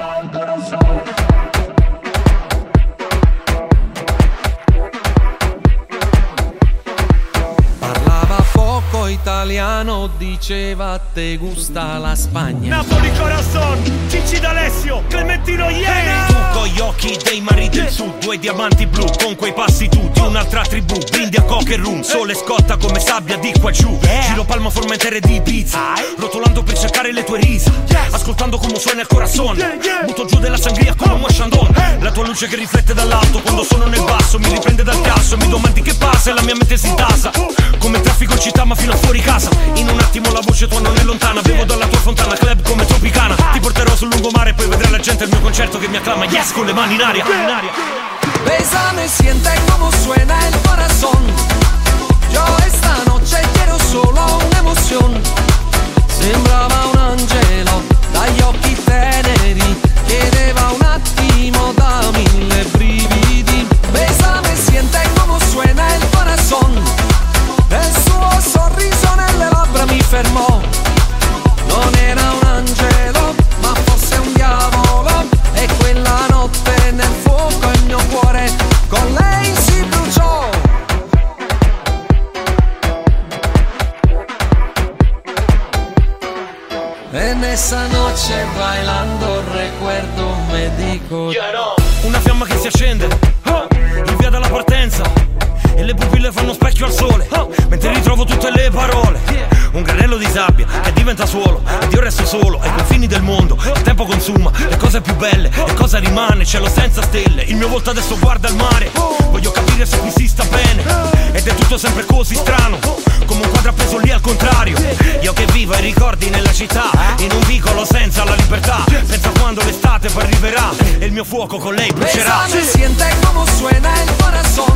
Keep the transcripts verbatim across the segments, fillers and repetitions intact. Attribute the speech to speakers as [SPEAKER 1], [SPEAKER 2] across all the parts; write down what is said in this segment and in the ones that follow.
[SPEAKER 1] Italiano, diceva te gusta la Spagna.
[SPEAKER 2] Napoli Corazon, Cicci D'Alessio, Clementino Iena. Tu con gli occhi dei mari del sud, due diamanti blu, con quei passi tu di un'altra tribù. Brindi a coca e rum, sole scotta come sabbia di qua giù. Giro Palma Formentera di Ibiza, rotolando per cercare le tue risa. Ascoltando come suona il corazon, butto giù della sangria come un Chandon. La tua luce che riflette dall'alto quando sono nel basso, mi riprende dal casso, mi domandi che passa e la mia mente si tasa. Come traffico in città ma fino a fuori casa. In un attimo la voce tua non è lontana. Bevo dalla tua fontana, club come Tropicana. Ti porterò sul lungomare e poi vedrai la gente al mio concerto che mi acclama. Yes, con le mani in aria.
[SPEAKER 1] Bésame, siente como suena el corazón. Yo esta noche quiero solo un'emozione. Sembrava un angelo dagli occhi teneri, chiedeva un attimo da mille brividi. Bésame, siente como suena el corazón. Il suo sorriso nelle labbra mi fermò. Non era un angelo, ma forse un diavolo. E quella notte nel fuoco il mio cuore con lei si bruciò. En esa noche bailando recuerdo me dico
[SPEAKER 2] yeah, no. Una fiamma che si accende in via dalla partenza e le pupille fanno specchio al sole mentre ritrovo tutte le parole. Un granello di sabbia che diventa suolo ed io resto solo ai confini del mondo. Il tempo consuma le cose più belle e cosa rimane? Cielo senza stelle, il mio volto adesso guarda il mare. Voglio capire se qui si sta bene ed è tutto sempre così strano, come un quadro appeso lì al contrario. Io che vivo ai ricordi nella città, in un vicolo senza la libertà. Pensa quando l'estate poi arriverà e il mio fuoco con lei brucerà.
[SPEAKER 1] Bésame, siente como suena el corazón.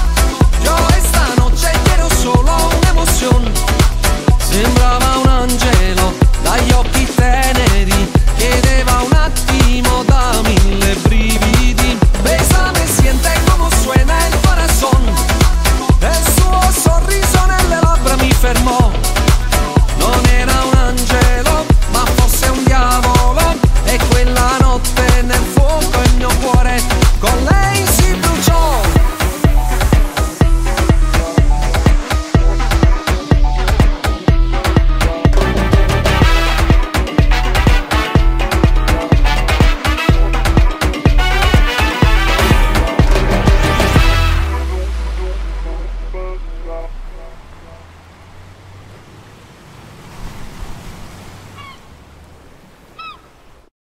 [SPEAKER 1] Yo esta noche quiero solo un'emozione. Sembrava un angelo